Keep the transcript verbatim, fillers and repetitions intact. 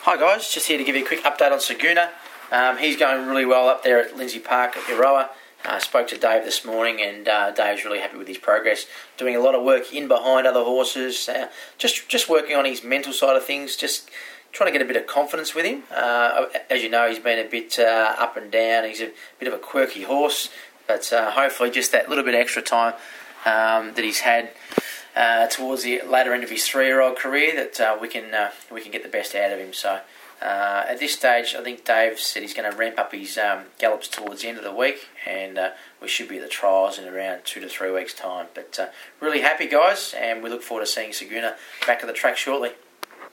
Hi guys, just here to give you a quick update on Saguna. Um, he's going really well up there at Lindsay Park at Euroa. I uh, spoke to Dave this morning, and uh, Dave's really happy with his progress. Doing a lot of work in behind other horses, uh, just just working on his mental side of things, just trying to get a bit of confidence with him. Uh, as you know, he's been a bit uh, up and down. He's a bit of a quirky horse, but uh, hopefully just that little bit of extra time um, that he's had Uh, towards the later end of his three-year-old career, that uh, we can uh, we can get the best out of him. So uh, at this stage, I think Dave said he's going to ramp up his um, gallops towards the end of the week, and uh, we should be at the trials in around two to three weeks' time. But uh, really happy, guys, and we look forward to seeing Saguna back at the track shortly.